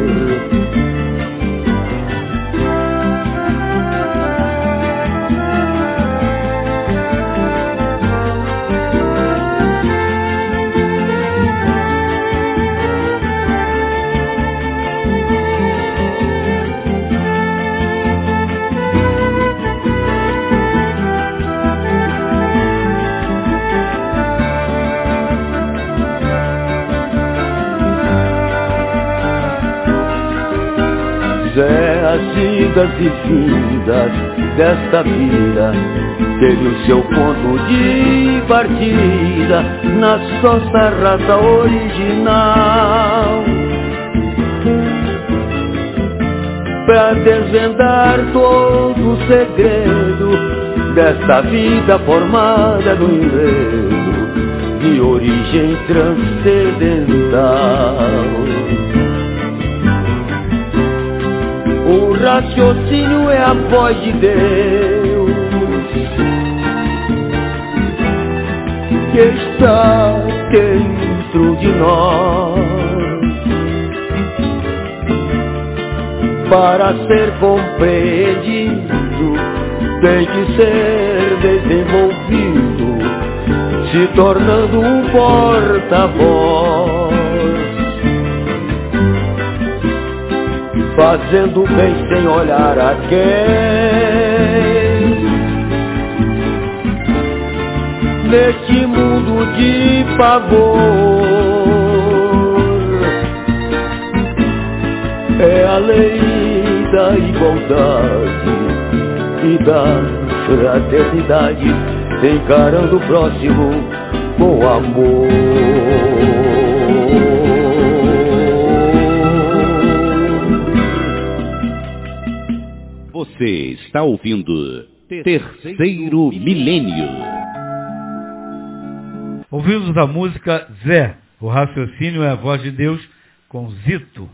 Zé, as idas e vindas desta vida teve o seu ponto de partida na nossa raça original. Pra desvendar todo o segredo desta vida formada no enredo de origem transcendental. O raciocínio é a voz de Deus que está dentro de nós. Para ser compreendido, tem que ser desenvolvido, se tornando um porta-voz, fazendo bem sem olhar a quem. Neste mundo de pavor, é a lei da igualdade e da fraternidade, encarando o próximo com amor.
Você está ouvindo Terceiro Milênio.
Ouvimos a música Zé, o raciocínio é a voz de Deus, com Zito.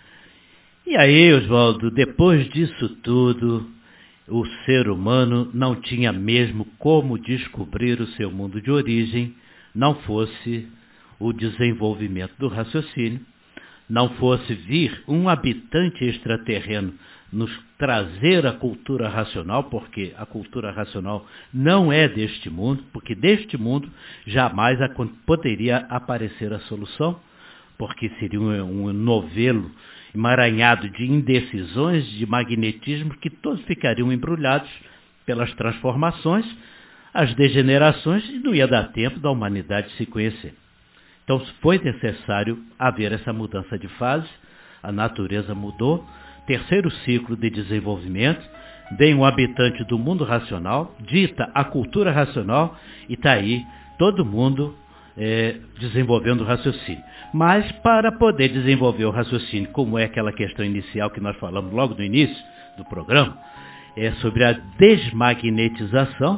E aí, Oswaldo, depois disso tudo, o ser humano não tinha mesmo como descobrir o seu mundo de origem, não fosse o desenvolvimento do raciocínio, não fosse vir um habitante extraterreno nos trazer a cultura racional, porque a cultura racional não é deste mundo, porque deste mundo jamais poderia aparecer a solução, porque seria um, um novelo emaranhado de indecisões, de magnetismo, que todos ficariam embrulhados pelas transformações, as degenerações, e não ia dar tempo da humanidade se conhecer. Então foi necessário haver essa mudança de fase, a natureza mudou, terceiro ciclo de desenvolvimento, vem um habitante do mundo racional, dita a cultura racional, e está aí todo mundo É, desenvolvendo o raciocínio. Mas para poder desenvolver o raciocínio, como é aquela questão inicial que nós falamos logo no início do programa, é sobre a desmagnetização,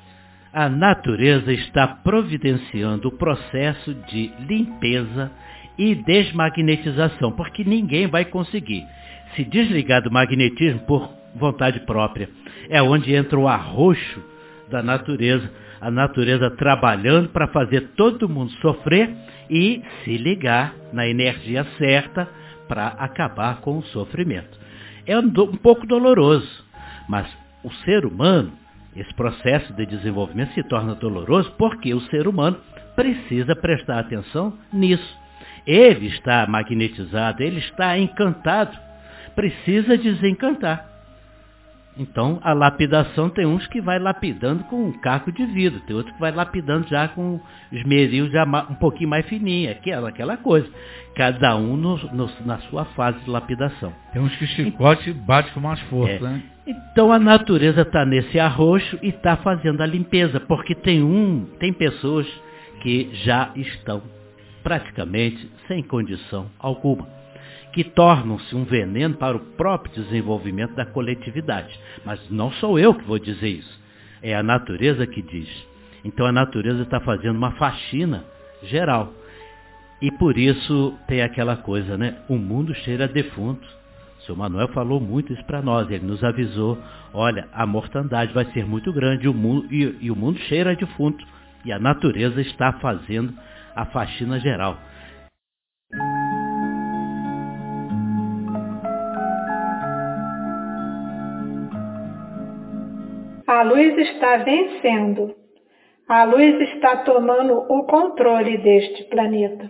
a natureza está providenciando o processo de limpeza e desmagnetização, porque ninguém vai conseguir se desligar do magnetismo por vontade própria. É onde entra o arroxo da natureza, a natureza trabalhando para fazer todo mundo sofrer e se ligar na energia certa para acabar com o sofrimento. É um, um pouco doloroso, mas o ser humano, esse processo de desenvolvimento se torna doloroso porque o ser humano precisa prestar atenção nisso. Ele está magnetizado, ele está encantado, precisa desencantar. Então, a lapidação tem uns que vai lapidando com um caco de vidro, tem outros que vai lapidando já com esmeril já um pouquinho mais fininho, aquela, aquela coisa. Cada um no, no, na sua fase de lapidação.
Tem uns que chicote e bate com mais força,
é.
né?
Então, a natureza está nesse arroxo e está fazendo a limpeza, porque tem, um, tem pessoas que já estão praticamente sem condição alguma, que tornam-se um veneno para o próprio desenvolvimento da coletividade. Mas não sou eu que vou dizer isso, é a natureza que diz. Então a natureza está fazendo uma faxina geral. E por isso tem aquela coisa, né? O mundo cheira a defunto. O senhor Manuel falou muito isso para nós, ele nos avisou, olha, a mortandade vai ser muito grande o mundo, e, e o mundo cheira a defunto. E a natureza está fazendo a faxina geral.
A luz está vencendo. A luz está tomando o controle deste planeta.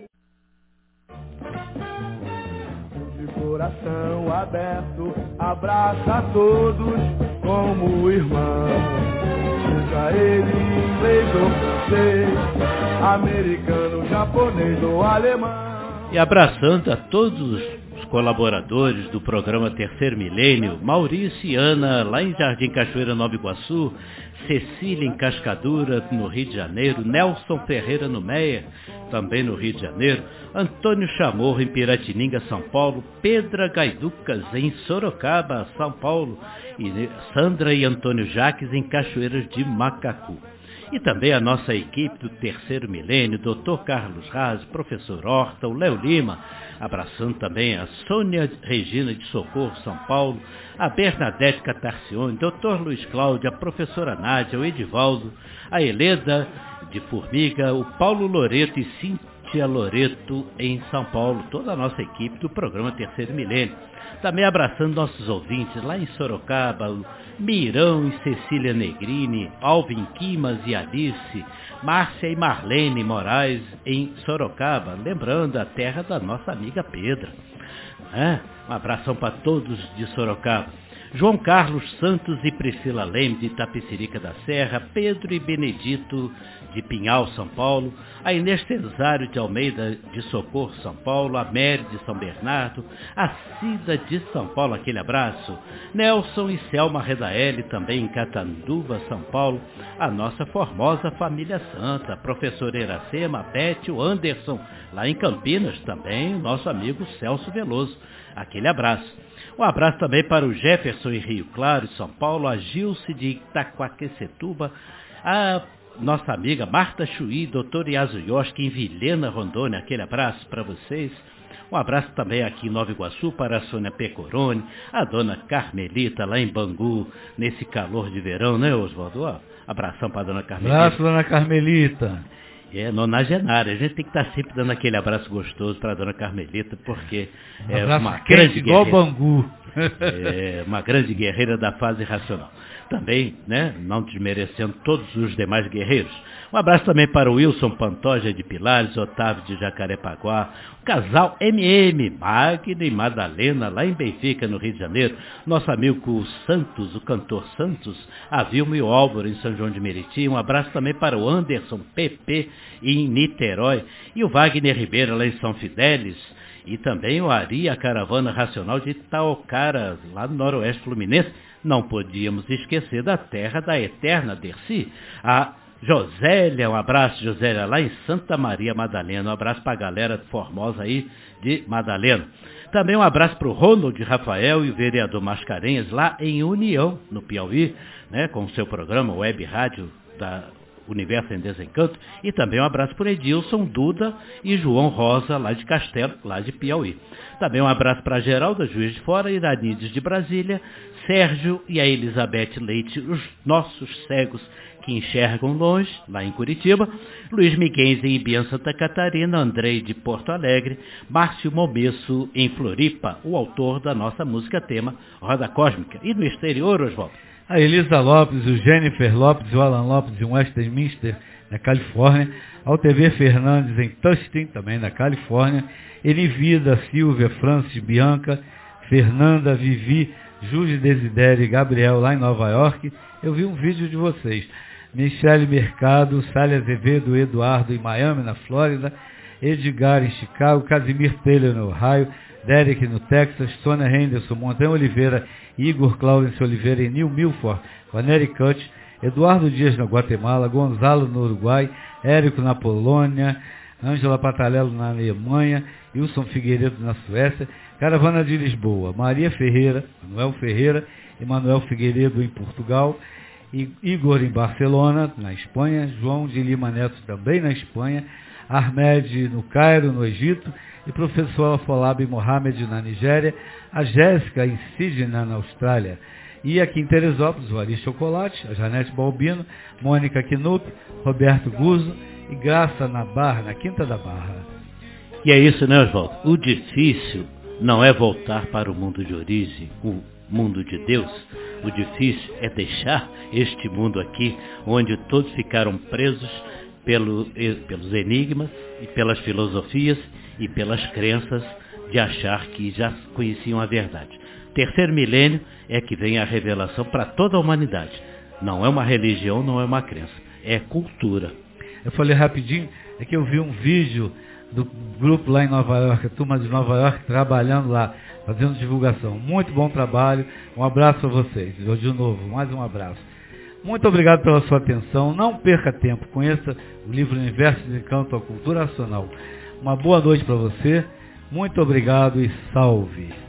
De coração aberto, abraça a todos como irmão. Seja ele inglês ou francês, americano, japonês ou alemão.
E abraçando a todos os colaboradores do programa Terceiro Milênio, Maurício e Ana, lá em Jardim Cachoeira, Nova Iguaçu, Cecília em Cascadura, no Rio de Janeiro, Nelson Ferreira no Meia, também no Rio de Janeiro, Antônio Chamorro em Piratininga, São Paulo, Pedra Gaiducas em Sorocaba, São Paulo, e Sandra e Antônio Jaques em Cachoeiras de Macacu. E também a nossa equipe do terceiro milênio, doutor Carlos Raz, professor Horta, o Léo Lima, abraçando também a Sônia Regina de Socorro, São Paulo, a Bernadette Catarcione, doutor Luiz Cláudio, a professora Nádia, o Edivaldo, a Heleda de Formiga, o Paulo Loreto e Cíntia Loreto em São Paulo, toda a nossa equipe do programa Terceiro Milênio. Também abraçando nossos ouvintes lá em Sorocaba, Mirão e Cecília Negrini, Alvin Quimas e Alice, Márcia e Marlene Moraes em Sorocaba, lembrando a terra da nossa amiga Pedra. É, um abração para todos de Sorocaba. João Carlos Santos e Priscila Leme de Itapecerica da Serra, Pedro e Benedito de Pinhal, São Paulo, a Inês Cesário de Almeida de Socorro, São Paulo, a Mary de São Bernardo, a Cida de São Paulo, aquele abraço, Nelson e Selma Redaeli também em Catanduva, São Paulo, a nossa formosa família santa, a professora Iracema, a Beth, o Anderson, lá em Campinas também, o nosso amigo Celso Veloso, aquele abraço. Um abraço também para o Jefferson em Rio Claro, São Paulo, a Gilce de Itaquaquecetuba, a nossa amiga Marta Chuí, doutor Yasuyoshi em Vilhena, Rondônia, aquele abraço para vocês. Um abraço também aqui em Nova Iguaçu para a Sônia Pecoroni, a dona Carmelita lá em Bangu, nesse calor de verão, né, Oswaldo? Abração para a dona Carmelita.
Abraço, dona Carmelita.
É, nonagenária. A gente tem que estar sempre dando aquele abraço gostoso para a dona Carmelita, porque é
abraço
uma
quente,
grande
igual
guerreira.
Bangu.
É uma grande guerreira da fase racional. Também, né, não desmerecendo todos os demais guerreiros. Um abraço também para o Wilson Pantoja de Pilares, Otávio de Jacarepaguá, o casal M M, Magna e Madalena, lá em Benfica, no Rio de Janeiro, nosso amigo Santos, o cantor Santos, a Vilma e o Álvaro em São João de Meriti, um abraço também para o Anderson P P em Niterói, e o Wagner Ribeiro lá em São Fidélis, e também o Ari, a caravana racional de Itaocara, lá no Noroeste Fluminense. Não podíamos esquecer da terra da eterna Dercy, a Josélia, um abraço, Josélia, lá em Santa Maria Madalena, um abraço para a galera formosa aí de Madalena. Também um abraço para o Ronald Rafael e o vereador Mascarenhas, lá em União, no Piauí, né, com o seu programa Web Rádio da Universo em Desencanto, e também um abraço para Edilson, Duda e João Rosa, lá de Castelo, lá de Piauí. Também um abraço para Geralda, Juiz de Fora, Iranides de Brasília, Sérgio e a Elizabeth Leite, os nossos cegos que enxergam longe, lá em Curitiba, Luiz Miguel em Ibiã, Santa Catarina, Andrei de Porto Alegre, Márcio Momesso em Floripa, o autor da nossa música tema Roda Cósmica. E no exterior, Oswaldo?
A Elisa Lopes, o Jennifer Lopes e o Alan Lopes em Westminster, na Califórnia, ao T V Fernandes em Tustin, também na Califórnia, Enivida, Silvia, Francis, Bianca, Fernanda, Vivi, Júlio Desidério e Gabriel lá em Nova York. Eu vi um vídeo de vocês. Michele Mercado, Sália Azevedo, Eduardo em Miami, na Flórida, Edgar em Chicago, Casimir Taylor no Ohio, Derek no Texas, Sônia Henderson, Montanha Oliveira, Igor Claudence Oliveira em New Milford, Connecticut, Eduardo Dias na Guatemala, Gonzalo no Uruguai, Érico na Polônia, Ângela Patalello na Alemanha, Wilson Figueiredo na Suécia, Caravana de Lisboa, Maria Ferreira, Manuel Ferreira e Manuel Figueiredo em Portugal, Igor em Barcelona, na Espanha, João de Lima Neto também na Espanha, Ahmed no Cairo, no Egito, e professor Afolabi Mohamed na Nigéria, a Jéssica em Sydney, na Austrália. E aqui em Teresópolis, o Ari Chocolate, a Janete Balbino, Mônica Knupp, Roberto Guzzo e Graça na Barra, na Quinta da Barra.
E é isso, né, Oswaldo? O difícil não é voltar para o mundo de origem, o mundo de Deus. O difícil é deixar este mundo aqui, onde todos ficaram presos pelo, pelos enigmas e pelas filosofias e pelas crenças de achar que já conheciam a verdade. Terceiro milênio é que vem a revelação para toda a humanidade. Não é uma religião, não é uma crença, é cultura.
Eu falei rapidinho, é que eu vi um vídeo do grupo lá em Nova York, a turma de Nova York, trabalhando lá, fazendo divulgação. Muito bom trabalho, um abraço a vocês. Eu, de novo, mais um abraço. Muito obrigado pela sua atenção, não perca tempo, conheça o livro Universo de Encanto à Cultura Racional. Uma boa noite para você, muito obrigado e salve!